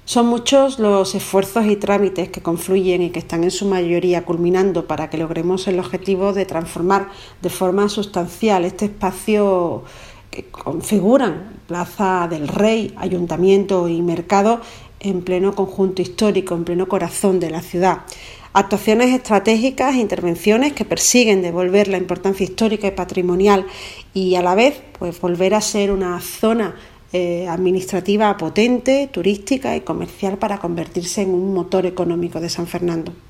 Son muchos los esfuerzos y trámites que confluyen y que están en su mayoría culminando para que logremos el objetivo de transformar de forma sustancial este espacio que configuran Plaza del Rey, Ayuntamiento y Mercado en pleno conjunto histórico, en pleno corazón de la ciudad. Actuaciones estratégicas e intervenciones que persiguen devolver la importancia histórica y patrimonial y a la vez pues volver a ser una zona administrativa potente, turística y comercial para convertirse en un motor económico de San Fernando.